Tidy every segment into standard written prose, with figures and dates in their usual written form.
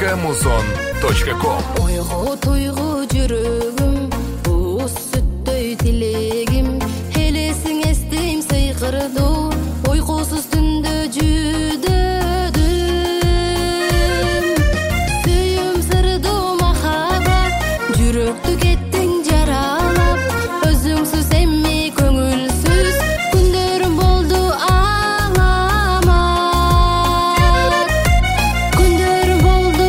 www.muson.com Ойгу туйгу жүрөгүм, бууз сүттөй тилегим, элесиң эстейм сыйкырды, уйкусуз түндө жүдөдүм. Сүйүм сырды махабат, жүрөктү кеттиң жаралап, өзүңсүз эмми көңүлсүз, күндөрүм болду аламат. Күндөрүм болду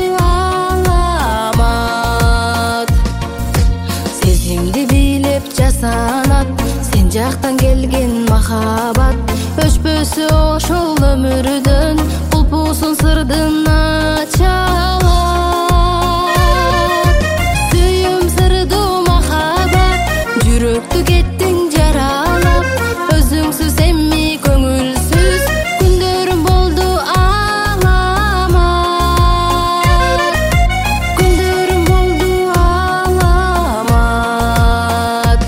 аламат. Сезимди билеп жасанат, сен жактан келген махабат, өчпөсү ошол өмүрдөн, кулпусун сырдын ачалат. Сүйүм сырды махабат, жүрөктү кеттиң жаралап, өзүңсүз эмми көңүлсүз, күндөрүм болду аламат. Күндөрүм болду аламат.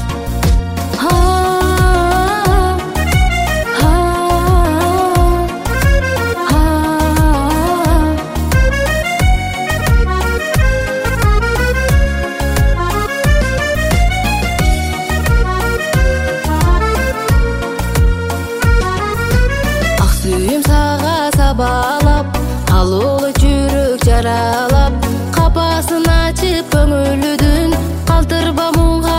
Ак сүйүм сага сабалап, алуулы жүрөк жаралап, капасын ачып көңүлүдүн, калтырба муңга